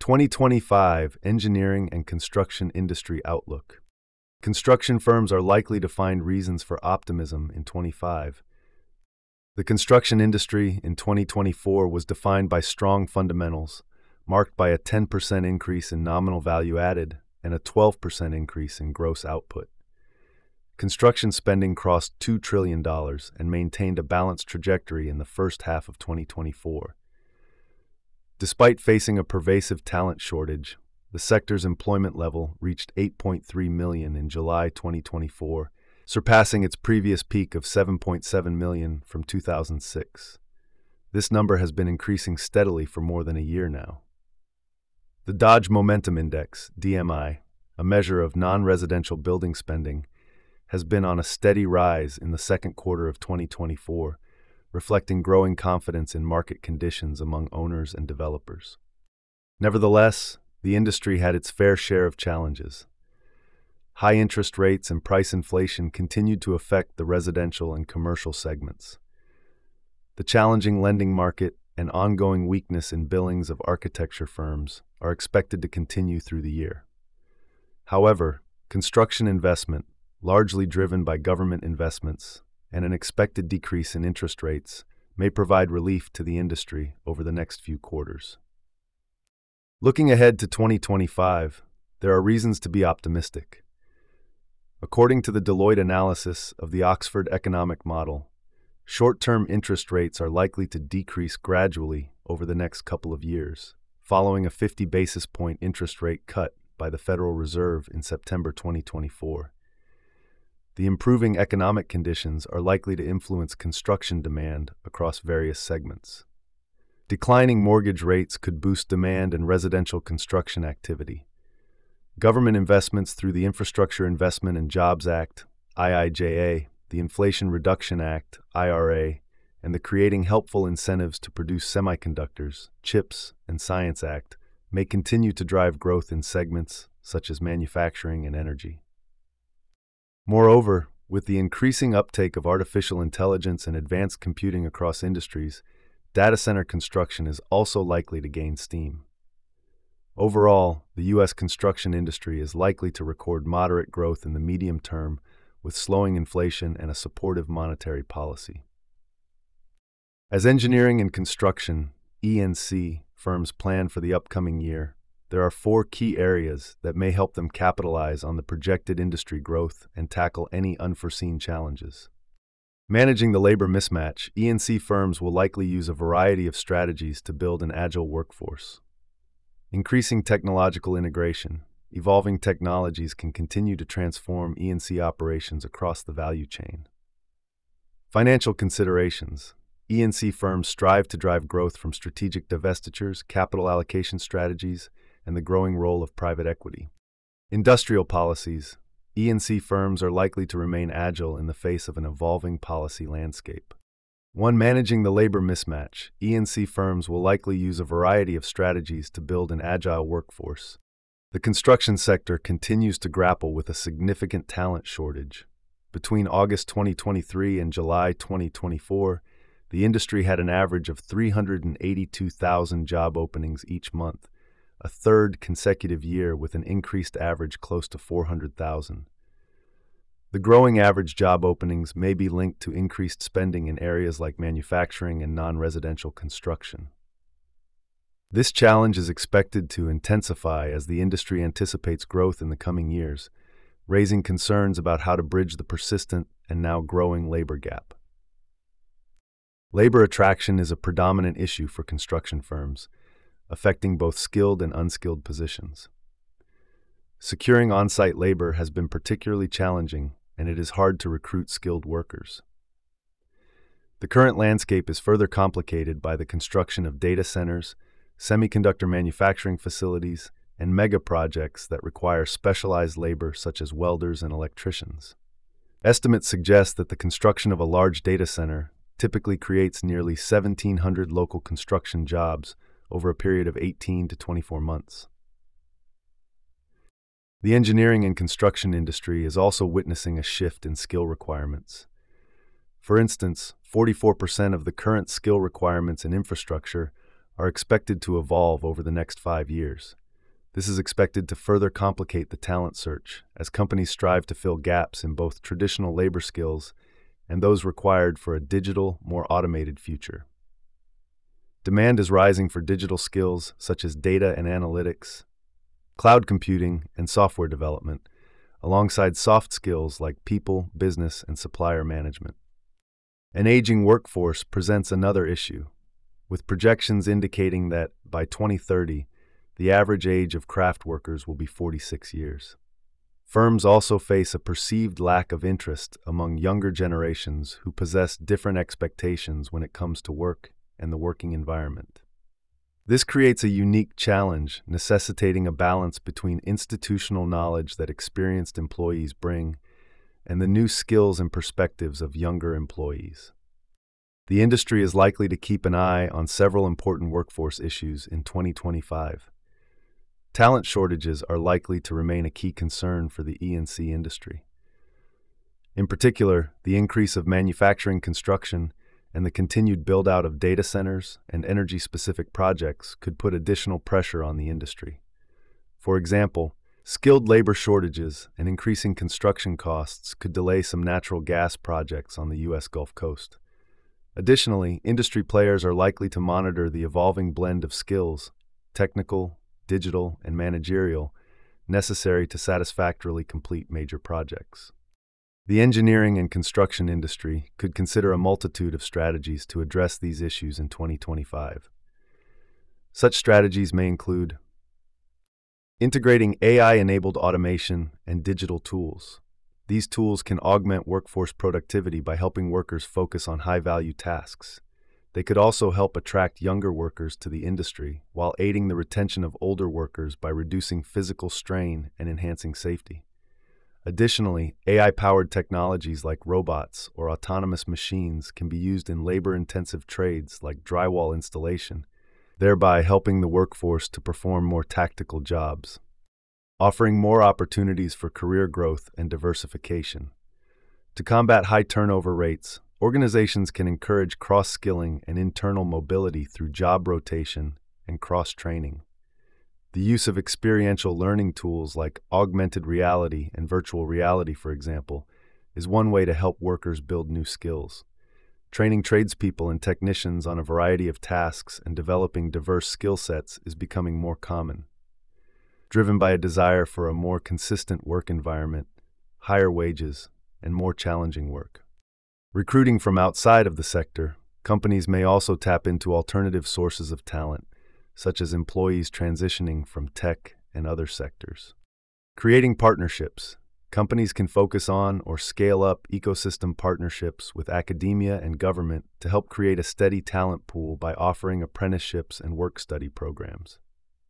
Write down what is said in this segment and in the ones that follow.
2025 Engineering and Construction Industry Outlook. Construction firms are likely to find reasons for optimism in 25. The construction industry in 2024 was defined by strong fundamentals, marked by a 10% increase in nominal value added and a 12% increase in gross output. Construction spending crossed $2 trillion and maintained a balanced trajectory in the first half of 2024. Despite facing a pervasive talent shortage, the sector's employment level reached 8.3 million in July 2024, surpassing its previous peak of 7.7 million from 2006. This number has been increasing steadily for more than a year now. The Dodge Momentum Index, DMI, a measure of non-residential building spending, has been on a steady rise in the second quarter of 2024, reflecting growing confidence in market conditions among owners and developers. Nevertheless, the industry had its fair share of challenges. High interest rates and price inflation continued to affect the residential and commercial segments. The challenging lending market and ongoing weakness in billings of architecture firms are expected to continue through the year. However, construction investment, largely driven by government investments, and an expected decrease in interest rates may provide relief to the industry over the next few quarters. Looking ahead to 2025, there are reasons to be optimistic. According to the Deloitte analysis of the Oxford Economic Model, short-term interest rates are likely to decrease gradually over the next couple of years, following a 50 basis point interest rate cut by the Federal Reserve in September 2024. The improving economic conditions are likely to influence construction demand across various segments. Declining mortgage rates could boost demand and residential construction activity. Government investments through the Infrastructure Investment and Jobs Act, IIJA, the Inflation Reduction Act, IRA, and the Creating Helpful Incentives to Produce Semiconductors, CHIPS, and Science Act may continue to drive growth in segments such as manufacturing and energy. Moreover, with the increasing uptake of artificial intelligence and advanced computing across industries, data center construction is also likely to gain steam. Overall, the U.S. construction industry is likely to record moderate growth in the medium term with slowing inflation and a supportive monetary policy. As engineering and construction, E&C, firms plan for the upcoming year, there are 4 key areas that may help them capitalize on the projected industry growth and tackle any unforeseen challenges. Managing the labor mismatch, E&C firms will likely use a variety of strategies to build an agile workforce. Increasing technological integration, evolving technologies can continue to transform E&C operations across the value chain. Financial considerations. E&C firms strive to drive growth from strategic divestitures, capital allocation strategies, and the growing role of private equity. Industrial policies. E&C firms are likely to remain agile in the face of an evolving policy landscape. When managing the labor mismatch, E&C firms will likely use a variety of strategies to build an agile workforce. The construction sector continues to grapple with a significant talent shortage. Between August 2023 and July 2024, the industry had an average of 382,000 job openings each month, a third consecutive year with an increased average close to 400,000. The growing average job openings may be linked to increased spending in areas like manufacturing and non-residential construction. This challenge is expected to intensify as the industry anticipates growth in the coming years, raising concerns about how to bridge the persistent and now growing labor gap. Labor attraction is a predominant issue for construction firms, affecting both skilled and unskilled positions. Securing on-site labor has been particularly challenging, and it is hard to recruit skilled workers. The current landscape is further complicated by the construction of data centers, semiconductor manufacturing facilities, and mega projects that require specialized labor such as welders and electricians. Estimates suggest that the construction of a large data center typically creates nearly 1,700 local construction jobs over a period of 18 to 24 months. The engineering and construction industry is also witnessing a shift in skill requirements. For instance, 44% of the current skill requirements in infrastructure are expected to evolve over the next 5 years. This is expected to further complicate the talent search as companies strive to fill gaps in both traditional labor skills and those required for a digital, more automated future. Demand is rising for digital skills such as data and analytics, cloud computing, and software development, alongside soft skills like people, business, and supplier management. An aging workforce presents another issue, with projections indicating that by 2030, the average age of craft workers will be 46 years. Firms also face a perceived lack of interest among younger generations who possess different expectations when it comes to work and the working environment. This creates a unique challenge, necessitating a balance between institutional knowledge that experienced employees bring and the new skills and perspectives of younger employees. The industry is likely to keep an eye on several important workforce issues in 2025. Talent shortages are likely to remain a key concern for the E&C industry. In particular, the increase of manufacturing construction and the continued build-out of data centers and energy-specific projects could put additional pressure on the industry. For example, skilled labor shortages and increasing construction costs could delay some natural gas projects on the U.S. Gulf Coast. Additionally, industry players are likely to monitor the evolving blend of skills, technical, digital, and managerial, necessary to satisfactorily complete major projects. The engineering and construction industry could consider a multitude of strategies to address these issues in 2025. Such strategies may include integrating AI-enabled automation and digital tools. These tools can augment workforce productivity by helping workers focus on high-value tasks. They could also help attract younger workers to the industry while aiding the retention of older workers by reducing physical strain and enhancing safety. Additionally, AI-powered technologies like robots or autonomous machines can be used in labor-intensive trades like drywall installation, thereby helping the workforce to perform more tactical jobs, offering more opportunities for career growth and diversification. To combat high turnover rates, organizations can encourage cross-skilling and internal mobility through job rotation and cross-training. The use of experiential learning tools like augmented reality and virtual reality, for example, is one way to help workers build new skills. Training tradespeople and technicians on a variety of tasks and developing diverse skill sets is becoming more common. Driven by a desire for a more consistent work environment, higher wages, and more challenging work. Recruiting from outside of the sector, companies may also tap into alternative sources of talent, such as employees transitioning from tech and other sectors. Creating partnerships. Companies can focus on or scale up ecosystem partnerships with academia and government to help create a steady talent pool by offering apprenticeships and work-study programs.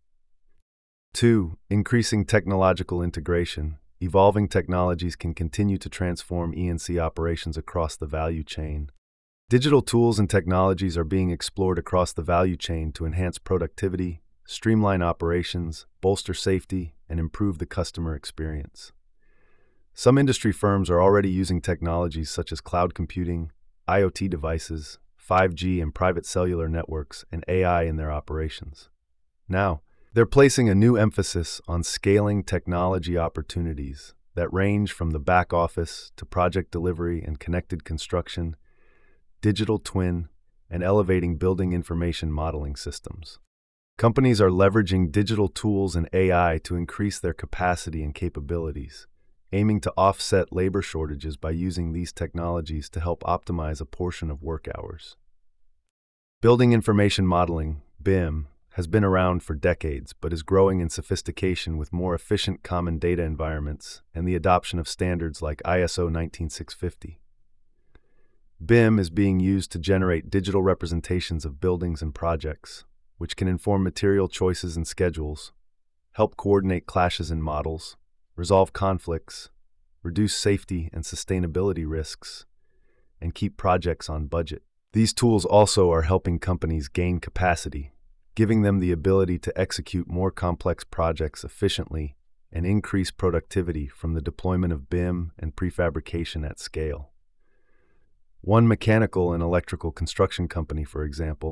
2. Increasing technological integration. Evolving technologies can continue to transform E&C operations across the value chain. Digital tools and technologies are being explored across the value chain to enhance productivity, streamline operations, bolster safety, and improve the customer experience. Some industry firms are already using technologies such as cloud computing, IoT devices, 5G and private cellular networks, and AI in their operations. Now, they're placing a new emphasis on scaling technology opportunities that range from the back office to project delivery and connected construction, digital twin, and elevating building information modeling systems. Companies are leveraging digital tools and AI to increase their capacity and capabilities, aiming to offset labor shortages by using these technologies to help optimize a portion of work hours. Building information modeling, BIM, has been around for decades but is growing in sophistication with more efficient common data environments and the adoption of standards like ISO 19650. BIM is being used to generate digital representations of buildings and projects, which can inform material choices and schedules, help coordinate clashes in models, resolve conflicts, reduce safety and sustainability risks, and keep projects on budget. These tools also are helping companies gain capacity, giving them the ability to execute more complex projects efficiently and increase productivity from the deployment of BIM and prefabrication at scale. One mechanical and electrical construction company, for example,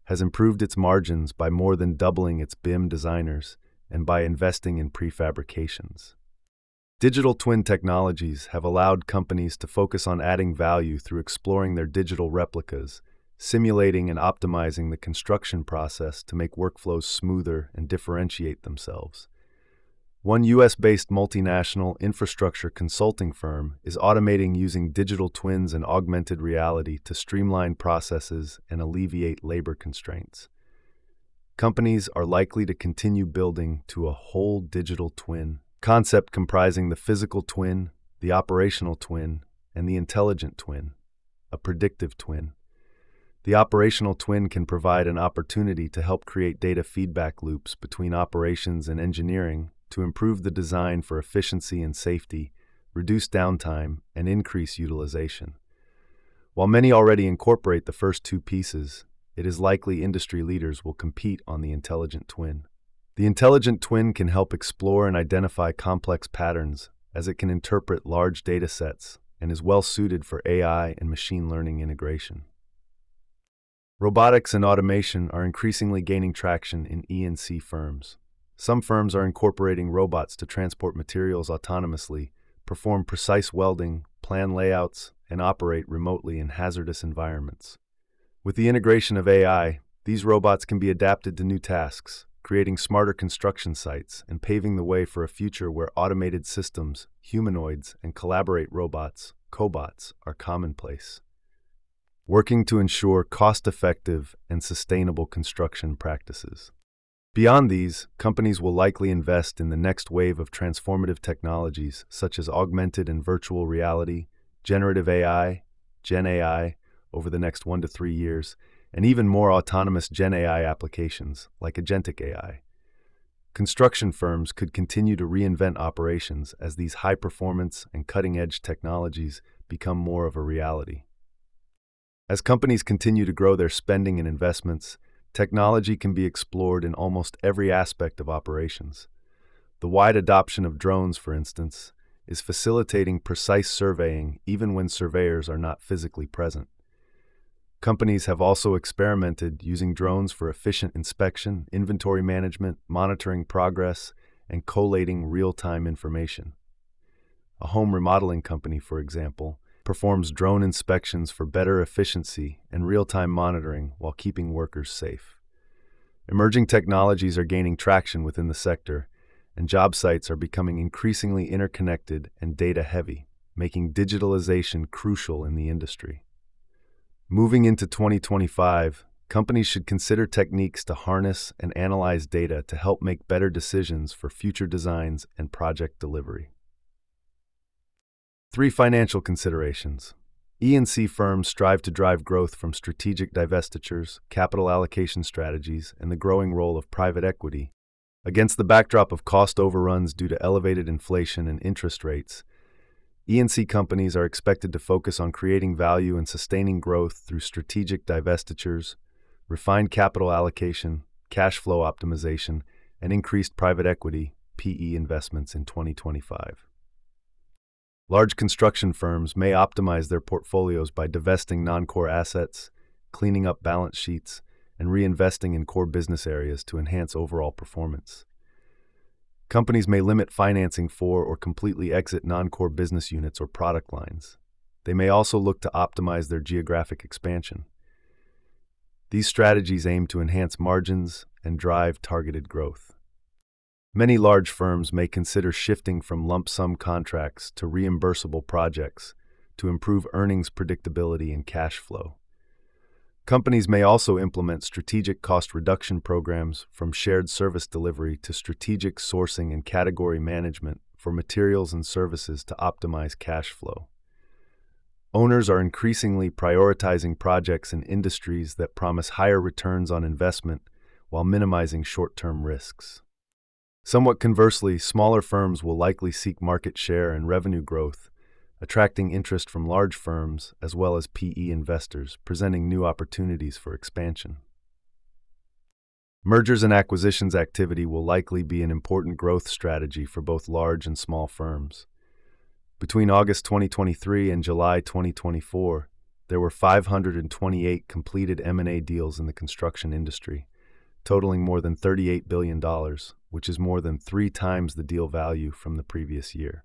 has improved its margins by more than doubling its BIM designers and by investing in prefabrications. Digital twin technologies have allowed companies to focus on adding value through exploring their digital replicas, simulating and optimizing the construction process to make workflows smoother and differentiate themselves. One US-based multinational infrastructure consulting firm is automating using digital twins and augmented reality to streamline processes and alleviate labor constraints. Companies are likely to continue building to a whole digital twin concept comprising the physical twin, the operational twin, and the intelligent twin, a predictive twin. The operational twin can provide an opportunity to help create data feedback loops between operations and engineering to improve the design for efficiency and safety, reduce downtime, and increase utilization. While many already incorporate the first two pieces, it is likely industry leaders will compete on the intelligent twin. The intelligent twin can help explore and identify complex patterns as it can interpret large data sets and is well suited for AI and machine learning integration. Robotics and automation are increasingly gaining traction in E&C firms. Some firms are incorporating robots to transport materials autonomously, perform precise welding, plan layouts, and operate remotely in hazardous environments. With the integration of AI, these robots can be adapted to new tasks, creating smarter construction sites and paving the way for a future where automated systems, humanoids, and collaborate robots, cobots, are commonplace. Working to ensure cost-effective and sustainable construction practices. Beyond these, companies will likely invest in the next wave of transformative technologies such as augmented and virtual reality, generative AI, Gen AI, over the next 1 to 3 years, and even more autonomous Gen AI applications like agentic AI. Construction firms could continue to reinvent operations as these high-performance and cutting-edge technologies become more of a reality. As companies continue to grow their spending and investments, technology can be explored in almost every aspect of operations. The wide adoption of drones, for instance, is facilitating precise surveying even when surveyors are not physically present. Companies have also experimented using drones for efficient inspection, inventory management, monitoring progress, and collating real-time information. A home remodeling company, for example, performs drone inspections for better efficiency and real-time monitoring while keeping workers safe. Emerging technologies are gaining traction within the sector, and job sites are becoming increasingly interconnected and data-heavy, making digitalization crucial in the industry. Moving into 2025, companies should consider techniques to harness and analyze data to help make better decisions for future designs and project delivery. 3 financial considerations. E&C firms strive to drive growth from strategic divestitures, capital allocation strategies, and the growing role of private equity. Against the backdrop of cost overruns due to elevated inflation and interest rates, E&C companies are expected to focus on creating value and sustaining growth through strategic divestitures, refined capital allocation, cash flow optimization, and increased private equity (PE) investments in 2025. Large construction firms may optimize their portfolios by divesting non-core assets, cleaning up balance sheets, and reinvesting in core business areas to enhance overall performance. Companies may limit financing for or completely exit non-core business units or product lines. They may also look to optimize their geographic expansion. These strategies aim to enhance margins and drive targeted growth. Many large firms may consider shifting from lump sum contracts to reimbursable projects to improve earnings predictability and cash flow. Companies may also implement strategic cost reduction programs from shared service delivery to strategic sourcing and category management for materials and services to optimize cash flow. Owners are increasingly prioritizing projects in industries that promise higher returns on investment while minimizing short-term risks. Somewhat conversely, smaller firms will likely seek market share and revenue growth, attracting interest from large firms as well as PE investors, presenting new opportunities for expansion. Mergers and acquisitions activity will likely be an important growth strategy for both large and small firms. Between August 2023 and July 2024, there were 528 completed M&A deals in the construction industry, totaling more than $38 billion, which is more than 3 times the deal value from the previous year.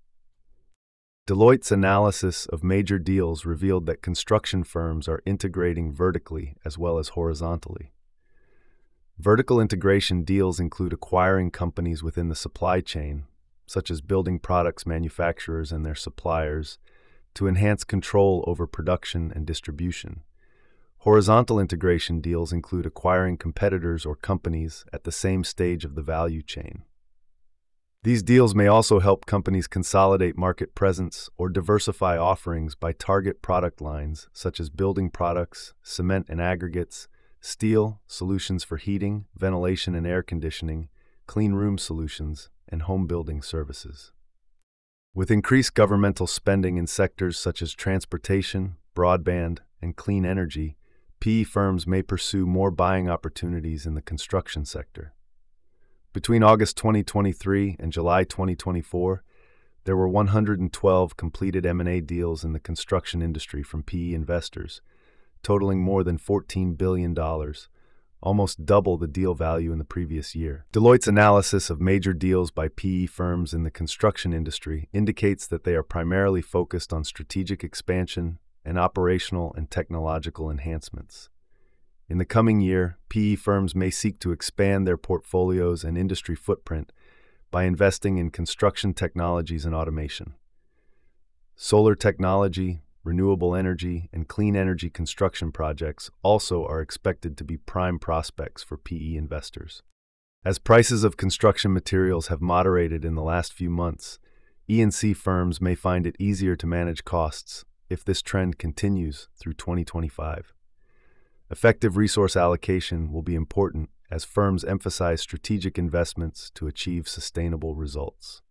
Deloitte's analysis of major deals revealed that construction firms are integrating vertically as well as horizontally. Vertical integration deals include acquiring companies within the supply chain, such as building products manufacturers and their suppliers, to enhance control over production and distribution. Horizontal integration deals include acquiring competitors or companies at the same stage of the value chain. These deals may also help companies consolidate market presence or diversify offerings by target product lines such as building products, cement and aggregates, steel, solutions for heating, ventilation and air conditioning, clean room solutions, and home building services. With increased governmental spending in sectors such as transportation, broadband, and clean energy, PE firms may pursue more buying opportunities in the construction sector. Between August 2023 and July 2024, there were 112 completed M&A deals in the construction industry from PE investors, totaling more than $14 billion, almost double the deal value in the previous year. Deloitte's analysis of major deals by PE firms in the construction industry indicates that they are primarily focused on strategic expansion and operational and technological enhancements. In the coming year, PE firms may seek to expand their portfolios and industry footprint by investing in construction technologies and automation. Solar technology, renewable energy, and clean energy construction projects also are expected to be prime prospects for PE investors. As prices of construction materials have moderated in the last few months, E&C firms may find it easier to manage costs if this trend continues through 2025. Effective resource allocation will be important as firms emphasize strategic investments to achieve sustainable results.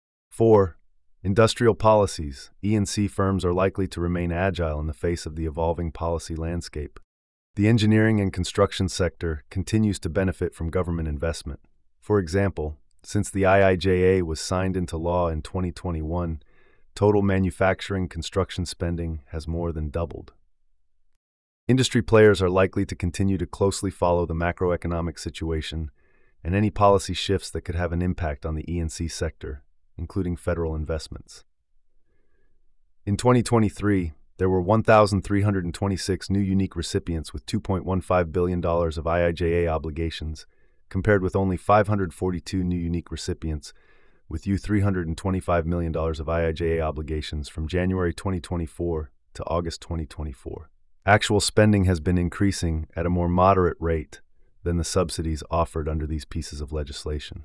4. Industrial policies. E&C firms are likely to remain agile in the face of the evolving policy landscape. The engineering and construction sector continues to benefit from government investment. For example, since the IIJA was signed into law in 2021, total manufacturing construction spending has more than doubled. Industry players are likely to continue to closely follow the macroeconomic situation and any policy shifts that could have an impact on the E&C sector, including federal investments. In 2023, there were 1,326 new unique recipients with $2.15 billion of IIJA obligations, compared with only 542 new unique recipients with $325 million of IIJA obligations from January 2024 to August 2024. Actual spending has been increasing at a more moderate rate than the subsidies offered under these pieces of legislation.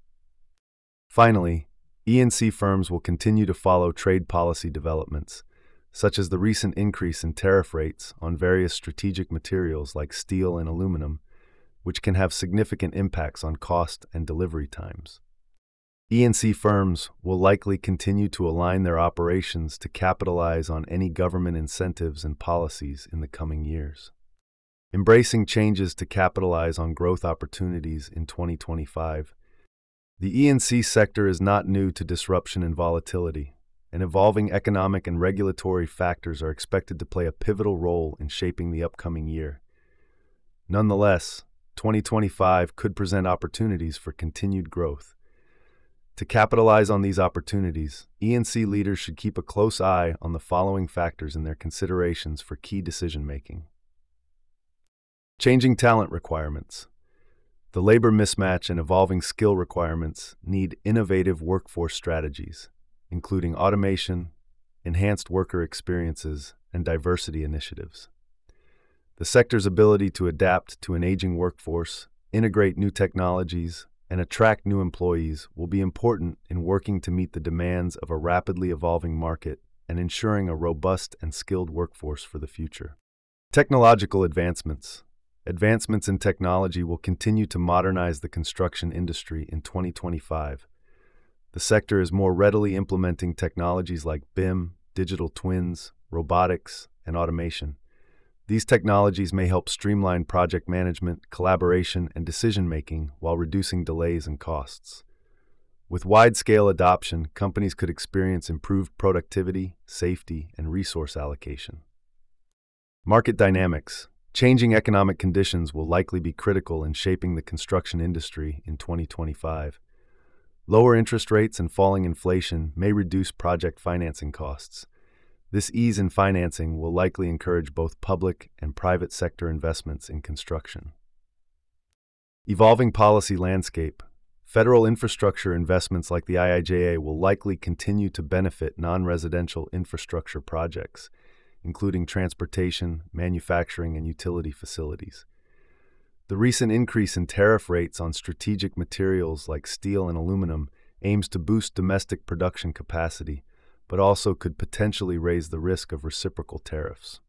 Finally, E&C firms will continue to follow trade policy developments, such as the recent increase in tariff rates on various strategic materials like steel and aluminum, which can have significant impacts on cost and delivery times. E&C firms will likely continue to align their operations to capitalize on any government incentives and policies in the coming years. Embracing changes to capitalize on growth opportunities in 2025. The E&C sector is not new to disruption and volatility, and evolving economic and regulatory factors are expected to play a pivotal role in shaping the upcoming year. Nonetheless, 2025 could present opportunities for continued growth. To capitalize on these opportunities, E&C leaders should keep a close eye on the following factors in their considerations for key decision-making. Changing talent requirements. The labor mismatch and evolving skill requirements need innovative workforce strategies, including automation, enhanced worker experiences, and diversity initiatives. The sector's ability to adapt to an aging workforce, integrate new technologies, and attract new employees will be important in working to meet the demands of a rapidly evolving market and ensuring a robust and skilled workforce for the future. Technological advancements. Advancements in technology will continue to modernize the construction industry in 2025. The sector is more readily implementing technologies like BIM, digital twins, robotics, and automation. These technologies may help streamline project management, collaboration, and decision-making while reducing delays and costs. With wide-scale adoption, companies could experience improved productivity, safety, and resource allocation. Market dynamics. Changing economic conditions will likely be critical in shaping the construction industry in 2025. Lower interest rates and falling inflation may reduce project financing costs. This ease in financing will likely encourage both public and private sector investments in construction. Evolving policy landscape. Federal infrastructure investments like the IIJA will likely continue to benefit non-residential infrastructure projects, including transportation, manufacturing, and utility facilities. The recent increase in tariff rates on strategic materials like steel and aluminum aims to boost domestic production capacity, but also could potentially raise the risk of reciprocal tariffs.